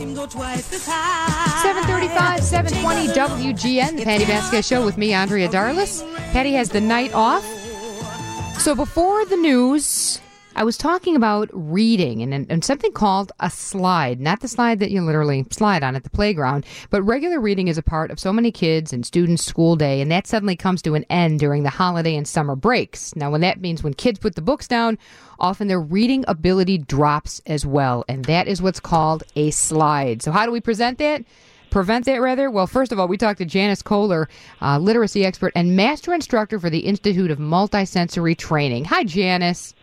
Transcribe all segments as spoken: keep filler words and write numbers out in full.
seven thirty-five, seven twenty W G N, the Patty Vasquez Show with me, Andrea Darlis. Patty has the night off. So before the news, I was talking about reading and, and something called a slide. Not the slide that you literally slide on at the playground, but regular reading is a part of so many kids and students' school day, and that suddenly comes to an end during the holiday and summer breaks. Now, when that means when kids put the books down, often their reading ability drops as well, and that is what's called a slide. So how do we present that? Prevent that, rather? Well, first of all, we talked to Janice Kohler, uh, literacy expert and master instructor for the Institute of Multisensory Training. Hi, Janice.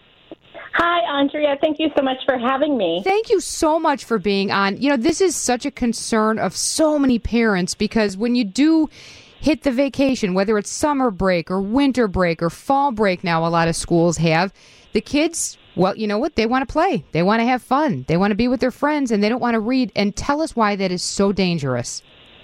Hi, Andrea. Thank you so much for having me. Thank you so much for being on. You know, this is such a concern of so many parents because when you do hit the vacation, whether it's summer break or winter break or fall break now, a lot of schools have, the kids, well, you know what? They want to play. They want to have fun. They want to be with their friends, and they don't want to read. And tell us why that is so dangerous.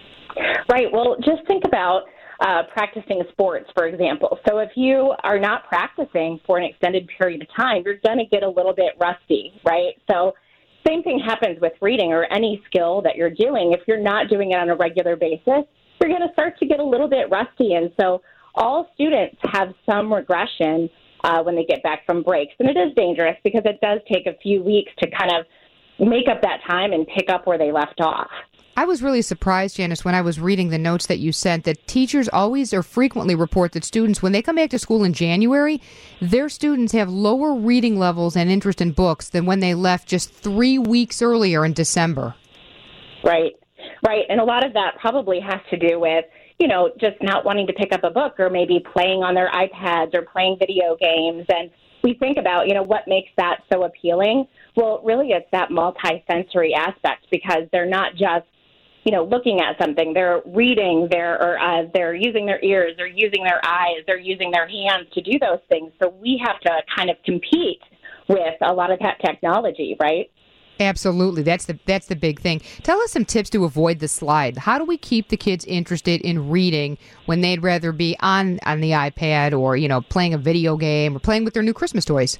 Right. Well, just think about Uh, practicing sports, for example. So if you are not practicing for an extended period of time, you're going to get a little bit rusty, right? So same thing happens with reading or any skill that you're doing. If you're not doing it on a regular basis, you're going to start to get a little bit rusty. And so all students have some regression uh, when they get back from breaks. And it is dangerous because it does take a few weeks to kind of make up that time and pick up where they left off. I was really surprised, Janice, when I was reading the notes that you sent, that teachers always or frequently report that students, when they come back to school in January, their students have lower reading levels and interest in books than when they left just three weeks earlier in December. Right, right. And a lot of that probably has to do with, you know, just not wanting to pick up a book or maybe playing on their iPads or playing video games. And we think about, you know, what makes that so appealing? Well, really, it's that multisensory aspect because they're not just you know, looking at something, they're reading, they're, or, uh, they're using their ears, they're using their eyes, they're using their hands to do those things. So we have to kind of compete with a lot of that technology, right? Absolutely. That's the that's the big thing. Tell us some tips to avoid the slide. How do we keep the kids interested in reading when they'd rather be on, on the iPad or, you know, playing a video game or playing with their new Christmas toys?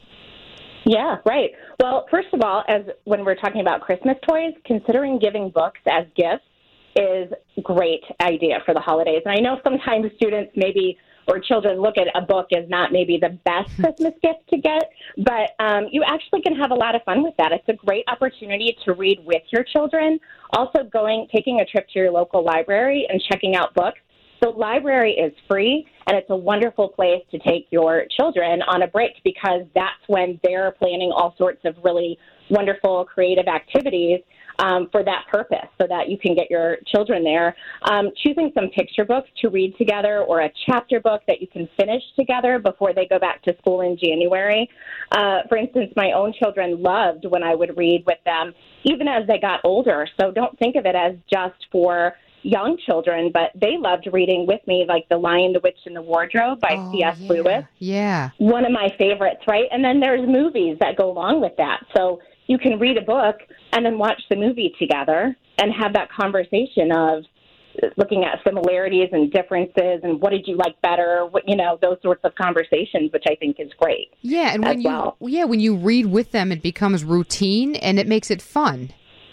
Yeah, right. Well, first of all, as when we're talking about Christmas toys, considering giving books as gifts is a great idea for the holidays. And I know sometimes students maybe or children look at a book as not maybe the best Christmas gift to get, but um, you actually can have a lot of fun with that. It's a great opportunity to read with your children. Also going, taking a trip to your local library and checking out books. The library is free, and it's a wonderful place to take your children on a break because that's when they're planning all sorts of really wonderful creative activities um, for that purpose so that you can get your children there. Um, choosing some picture books to read together or a chapter book that you can finish together before they go back to school in January. Uh, for instance, my own children loved when I would read with them, even as they got older. So don't think of it as just for young children, but they loved reading with me, like The Lion, the Witch, and the Wardrobe by oh, C S yeah. Lewis. Yeah. One of my favorites, right? And then there's movies that go along with that. So you can read a book and then watch the movie together and have that conversation of looking at similarities and differences and what did you like better, what, you know, those sorts of conversations, which I think is great. Yeah, and when you well. yeah, when you read with them, it becomes routine and it makes it fun.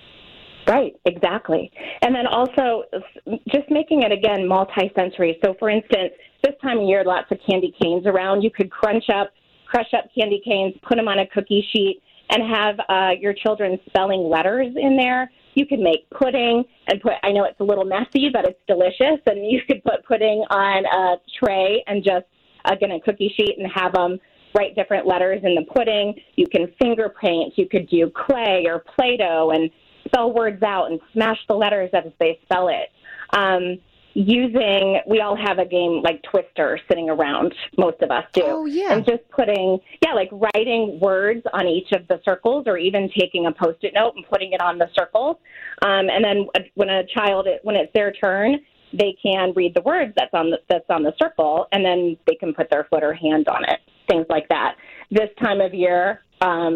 Right, exactly. And then also just making it, again, multisensory. So, for instance, this time of year, lots of candy canes around. You could crunch up, crush up candy canes, put them on a cookie sheet, and have uh, your children spelling letters in there. You could make pudding and put, I know it's a little messy, but it's delicious. And you could put pudding on a tray and just, again, a cookie sheet and have them write different letters in the pudding. You can finger paint. You could do clay or Play-Doh and spell words out and smash the letters as they spell it. Um, using, we all have a game like Twister sitting around, most of us do. Oh, yeah. And just putting, yeah, like writing words on each of the circles or even taking a Post-it note and putting it on the circles. Um, and then when a child, when it's their turn, they can read the words that's on the, that's on the circle, and then they can put their foot or hand on it, things like that. This time of year, um,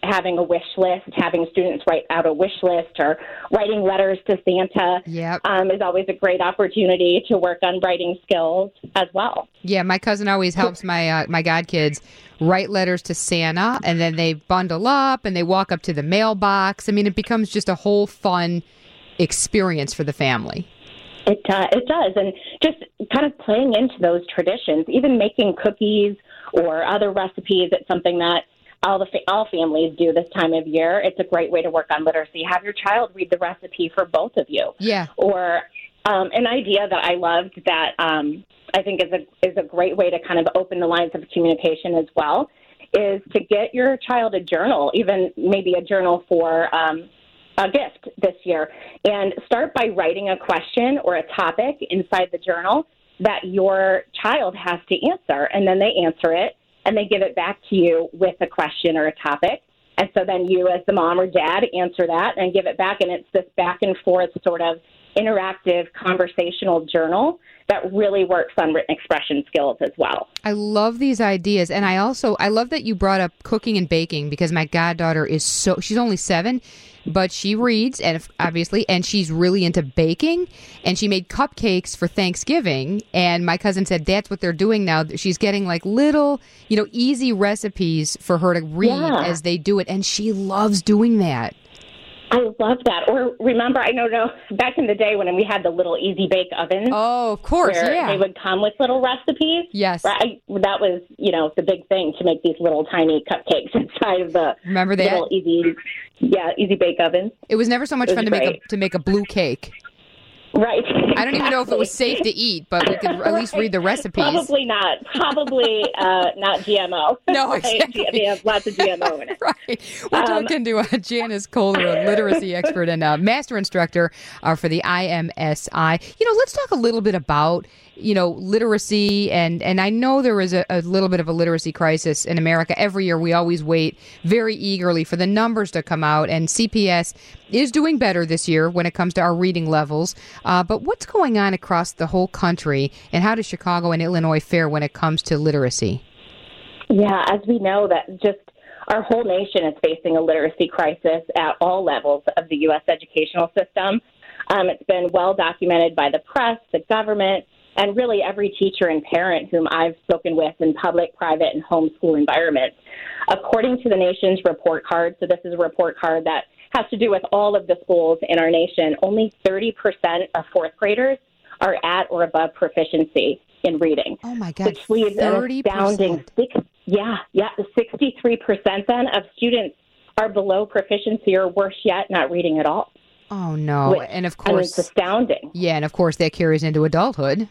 having a wish list, having students write out a wish list or writing letters to Santa yep. um, is always a great opportunity to work on writing skills as well. Yeah, my cousin always helps my uh, my godkids write letters to Santa, and then they bundle up and they walk up to the mailbox. I mean, it becomes just a whole fun experience for the family. It, uh, it does. And just kind of playing into those traditions, even making cookies or other recipes, it's something that all the fa- all families do this time of year. It's a great way to work on literacy. Have your child read the recipe for both of you. Yeah. Or um, an idea that I loved that um, I think is a is a great way to kind of open the lines of communication as well is to get your child a journal, even maybe a journal for um, a gift this year, and start by writing a question or a topic inside the journal that your child has to answer, and then they answer it, and they give it back to you with a question or a topic. And so then you, as the mom or dad, answer that and give it back, and it's this back and forth sort of interactive conversational journal that really works on written expression skills as well. I love these ideas. And I also, I love that you brought up cooking and baking, because my goddaughter is so, she's only seven, but she reads, and obviously, and she's really into baking, and she made cupcakes for Thanksgiving. And my cousin said that's what they're doing now. She's getting like little, you know, easy recipes for her to read yeah. as they do it. And she loves doing that. I love that. Or remember, I don't know, back in the day when we had the little Easy Bake ovens. Oh, of course, where yeah. they would come with little recipes. Yes. Right? That was, you know, the big thing, to make these little tiny cupcakes inside of the remember that? little Easy, yeah, Easy Bake ovens. It was never so much fun to make, a, to make a blue cake. Right. I don't even know if it was safe to eat, but we could at least read the recipes. Probably not. Probably uh, not G M O. No, exactly. They have lots of G M O in it. Right. We're um, talking to uh, Janice Kohler, a literacy expert and uh, master instructor uh, for the I M S I. You know, let's talk a little bit about, you know, literacy. And, and I know there is a, a little bit of a literacy crisis in America. Every year we always wait very eagerly for the numbers to come out. And C P S is doing better this year when it comes to our reading levels. Uh, but what's going on across the whole country, and how does Chicago and Illinois fare when it comes to literacy? Yeah, as we know, that just our whole nation is facing a literacy crisis at all levels of the U S educational system. Um, it's been well documented by the press, the government, and really every teacher and parent whom I've spoken with in public, private, and homeschool environments. According to the nation's report card, so this is a report card that has to do with all of the schools in our nation, only thirty percent of fourth graders are at or above proficiency in reading. Oh, my God, which leaves an astounding six, yeah, yeah, sixty-three percent then of students are below proficiency, or worse yet, not reading at all. Oh, no. Which, and of I mean, course, it's astounding. Yeah, and of course that carries into adulthood.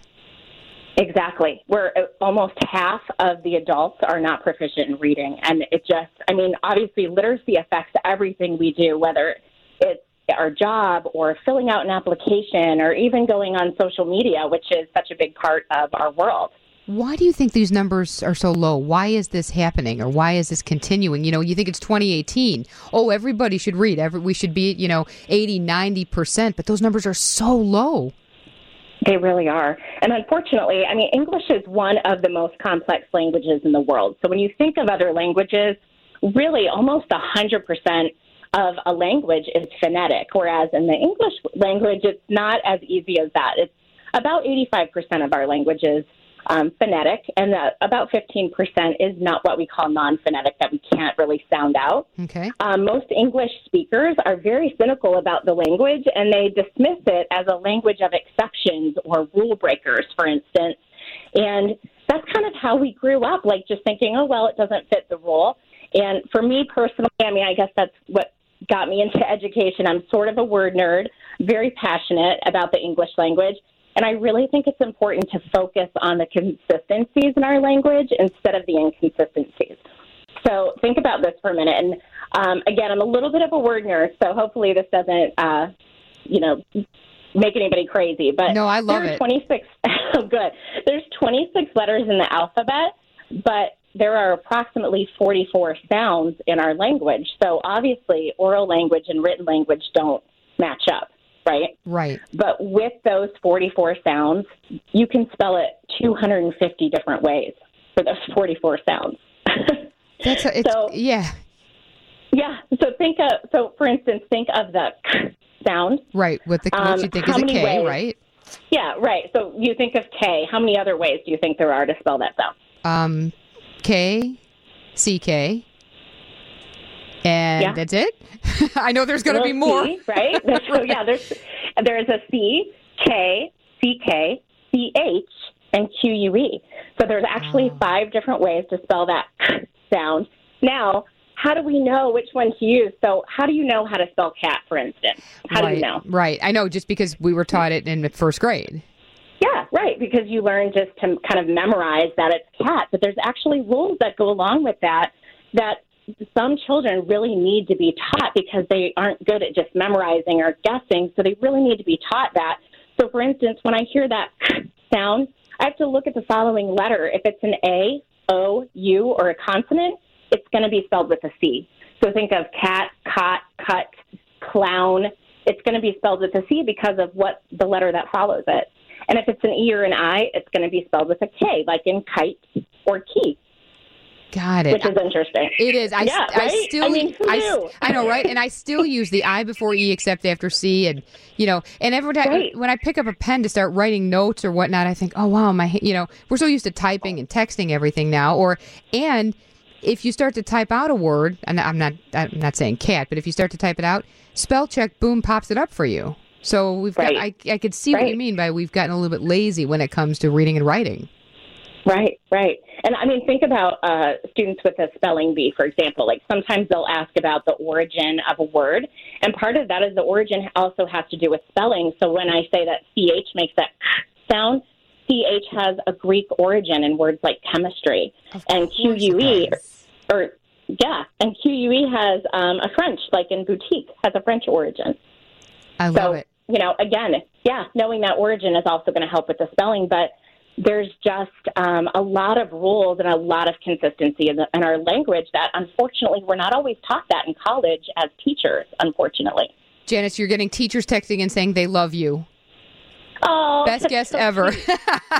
Exactly. Where almost half of the adults are not proficient in reading. And it just, I mean, obviously literacy affects everything we do, whether it's our job or filling out an application or even going on social media, which is such a big part of our world. Why do you think these numbers are so low? Why is this happening, or why is this continuing? You know, you think it's twenty eighteen. Oh, everybody should read. Every, we should be, you know, eighty, ninety percent, but those numbers are so low. They really are. And unfortunately, I mean, English is one of the most complex languages in the world. So when you think of other languages, really almost one hundred percent of a language is phonetic, whereas in the English language, it's not as easy as that. It's about eighty-five percent of our language is um, phonetic, and uh, about fifteen percent is not what we call non-phonetic, that we can't really sound out. Okay. Um, most English speakers are very cynical about the language, and they dismiss it as a language of exceptions or rule breakers, for instance. And that's kind of how we grew up, like just thinking, oh, well, it doesn't fit the rule. And for me personally, I mean, I guess that's what got me into education. I'm sort of a word nerd, very passionate about the English language. And I really think it's important to focus on the consistencies in our language instead of the inconsistencies. So think about this for a minute. And um, again, I'm a little bit of a word nerd, so hopefully this doesn't, uh, you know, make anybody crazy. But no, I love there are it. twenty-six. Oh, good. There's twenty-six letters in the alphabet, but there are approximately forty-four sounds in our language. So obviously, oral language and written language don't match up. Right? Right. But with those forty-four sounds, you can spell it two hundred fifty different ways for those forty-four sounds. That's a, it's, so, yeah. Yeah. So think of, so for instance, think of the k sound. Right. What the what Um, you think how is a many K, ways? right? Yeah, right. So you think of K. How many other ways do you think there are to spell that sound? Um, K, C K, and Yeah. that's it. I know there's going to be Little more. C, right? There's, so yeah, there's there's a C, K, C K, C H, and Q U E. So there's actually Oh. five different ways to spell that sound. Now, how do we know which one to use? So how do you know how to spell cat, for instance? How right, do you know? Right. I know just because we were taught it in first grade. Yeah, right, because you learn just to kind of memorize that it's cat. But there's actually rules that go along with that that some children really need to be taught because they aren't good at just memorizing or guessing. So they really need to be taught that. So, for instance, when I hear that sound, I have to look at the following letter. If it's an A, O, U, or a consonant, it's going to be spelled with a C. So think of cat, cot, cut, clown. It's going to be spelled with a C because of what the letter that follows it. And if it's an E or an I, it's going to be spelled with a K, like in kite or key, Got it. which is interesting. It is. I, Yeah, I right? still, I mean, who I, knew? I know, right? And I still use the I before E except after C. And, you know, and every time Right. when I pick up a pen to start writing notes or whatnot, I think, oh, wow, my, ha-" you know, we're so used to typing and texting everything now. Or, and if you start to type out a word, and I'm not, I'm not saying cat, but if you start to type it out, spell check, boom, pops it up for you. So we've got, I, Right. I could see what Right. you mean by we've gotten a little bit lazy when it comes to reading and writing. Right, right. And I mean, think about uh, students with a spelling bee, for example. Like sometimes they'll ask about the origin of a word. And part of that is the origin also has to do with spelling. So when I say that C H makes that sound, C H has a Greek origin in words like chemistry. Of And course Q U E, it does. or yeah, and Q U E has um, a French, like in boutique, has a French origin. I love So, it. you know, again, yeah, knowing that origin is also going to help with the spelling, but there's just um, a lot of rules and a lot of consistency in, the, in our language that, unfortunately, we're not always taught that in college as teachers, unfortunately. Janice, you're getting teachers texting and saying they love you. Oh, Best that's guest so ever. sweet.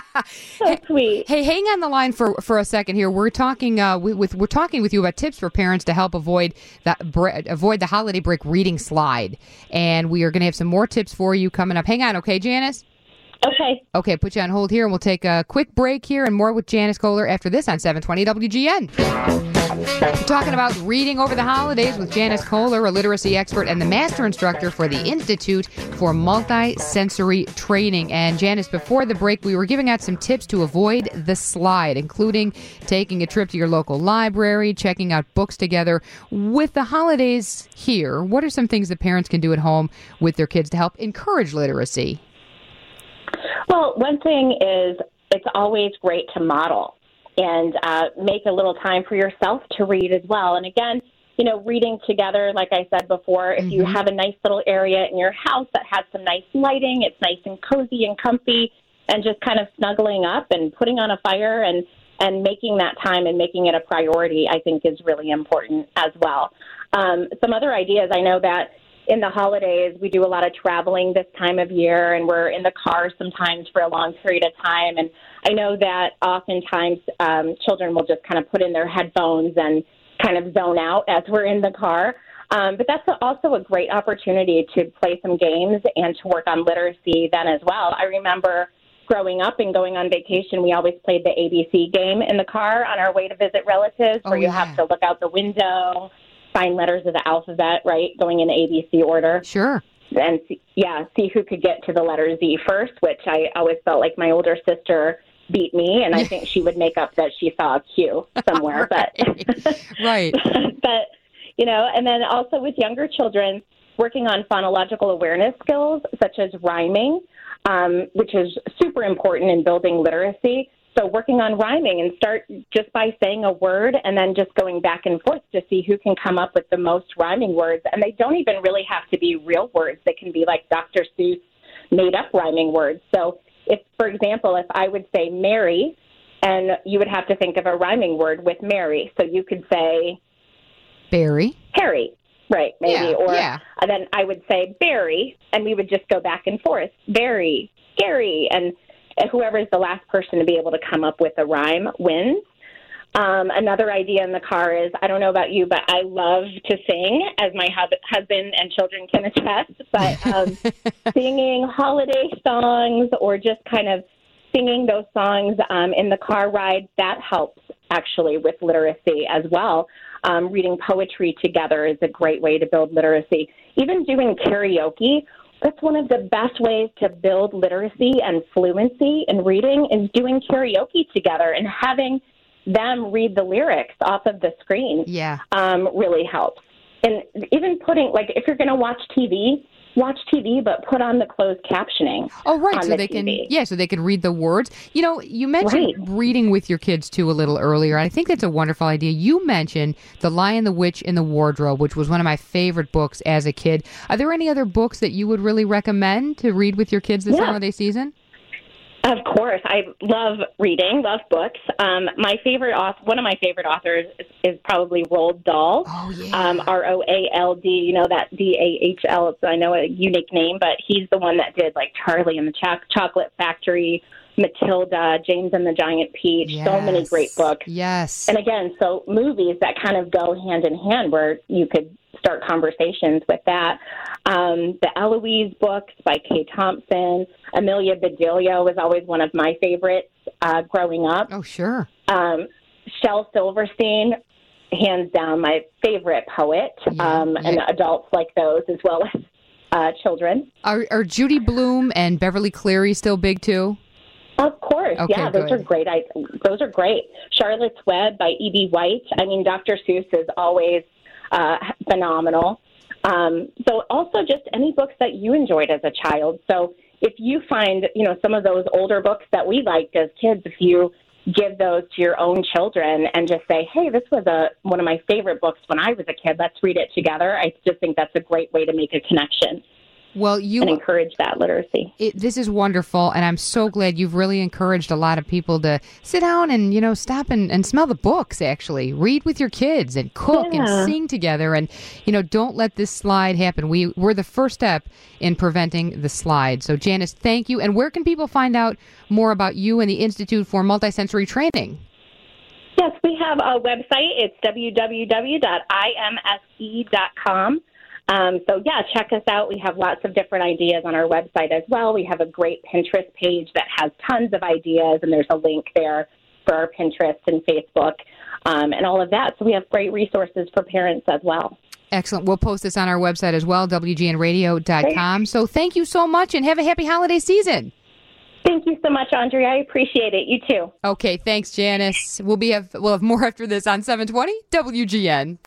So sweet. Hey, hang on the line for, for a second here. We're talking uh, with, with we're talking with you about tips for parents to help avoid that bre- avoid the holiday break reading slide, and we are going to have some more tips for you coming up. Hang on, okay, Janice? Okay. Okay, put you on hold here, and we'll take a quick break here, and more with Janice Kohler after this on seven twenty W G N. We're talking about reading over the holidays with Janice Kohler, a literacy expert and the master instructor for the Institute for Multisensory Training. And Janice, before the break, we were giving out some tips to avoid the slide, including taking a trip to your local library, checking out books together. With the holidays here, what are some things that parents can do at home with their kids to help encourage literacy? Well, one thing is it's always great to model and uh, make a little time for yourself to read as well. And again, you know, reading together, like I said before, if you Mhm. have a nice little area in your house that has some nice lighting, it's nice and cozy and comfy, and just kind of snuggling up and putting on a fire and, and making that time and making it a priority, I think is really important as well. Um, some other ideas, I know that in the holidays, we do a lot of traveling this time of year, and we're in the car sometimes for a long period of time. And I know that oftentimes um, children will just kind of put in their headphones and kind of zone out as we're in the car. Um, but that's also a great opportunity to play some games and to work on literacy then as well. I remember growing up and going on vacation, we always played the A B C game in the car on our way to visit relatives, Oh, where you yeah. have to look out the window, find letters of the alphabet, right, going in A B C order, Sure. and see, yeah, see who could get to the letter Z first, which I always felt like my older sister beat me, and I think she would make up that she saw a Q somewhere. Right. But, Right. but, you know, and then also with younger children, working on phonological awareness skills, such as rhyming, um, which is super important in building literacy. So working on rhyming and start just by saying a word and then just going back and forth to see who can come up with the most rhyming words. And they don't even really have to be real words. They can be like Doctor Seuss made up rhyming words. So if, for example, if I would say Mary, and you would have to think of a rhyming word with Mary. So you could say Barry. Harry, right, maybe. Yeah, or yeah. and then I would say Barry, and we would just go back and forth. Barry, Gary, and whoever is the last person to be able to come up with a rhyme wins. Um, another idea in the car is, I don't know about you, but I love to sing, as my hub- husband and children can attest, but um, singing holiday songs or just kind of singing those songs um, in the car ride, that helps actually with literacy as well. Um, reading poetry together is a great way to build literacy. Even doing karaoke, that's one of the best ways to build literacy and fluency in reading is doing karaoke together and having them read the lyrics off of the screen. Yeah. Um, really helps. And even putting, like, if you're going to watch T V, watch T V, but put on the closed captioning. Oh, right. On so the they T V. can, yeah, so they can read the words. You know, you mentioned Right. reading with your kids too a little earlier. I think that's a wonderful idea. You mentioned The Lion, the Witch, and the Wardrobe, which was one of my favorite books as a kid. Are there any other books that you would really recommend to read with your kids this Yeah. holiday season? Of course, I love reading, love books. Um, my favorite author, one of my favorite authors is, is probably Roald Dahl. Oh, yeah. Um, R O A L D, you know, that D A H L. It's, I know, a unique name, but he's the one that did, like, Charlie and the Choc- Chocolate Factory, Matilda, James and the Giant Peach, Yes. so many great books. Yes. And again, so movies that kind of go hand in hand where you could start conversations with that. Um, the Eloise books by Kay Thompson. Amelia Bedelia was always one of my favorites uh, growing up. Oh, sure. Um, Shel Silverstein, hands down, my favorite poet, Yeah, um, yeah. and adults like those as well as uh, children. Are, are Judy Blume and Beverly Cleary still big too? Of course, Okay, yeah, those good. are great. I, those are great. Charlotte's Web by E B. White. I mean, Doctor Seuss is always uh, phenomenal. Um, so also just any books that you enjoyed as a child. So if you find, you know, some of those older books that we liked as kids, if you give those to your own children and just say, hey, this was a one of my favorite books when I was a kid, let's read it together. I just think that's a great way to make a connection Well, you and encourage that literacy. It, this is wonderful, and I'm so glad you've really encouraged a lot of people to sit down and, you know, stop and, and smell the books, actually. Read with your kids and cook Yeah. and sing together, and, you know, don't let this slide happen. We, we're the first step in preventing the slide. So, Janice, thank you. And where can people find out more about you and the Institute for Multisensory Training? Yes, we have a website. It's w w w dot i m s e dot com. Um, so, yeah, check us out. We have lots of different ideas on our website as well. We have a great Pinterest page that has tons of ideas, and there's a link there for our Pinterest and Facebook um, and all of that. So we have great resources for parents as well. Excellent. We'll post this on our website as well, w g n radio dot com. So thank you so much, and have a happy holiday season. Thank you so much, Andrea. I appreciate it. You too. Okay, thanks, Janice. We'll be have we'll have more after this on seven twenty W G N.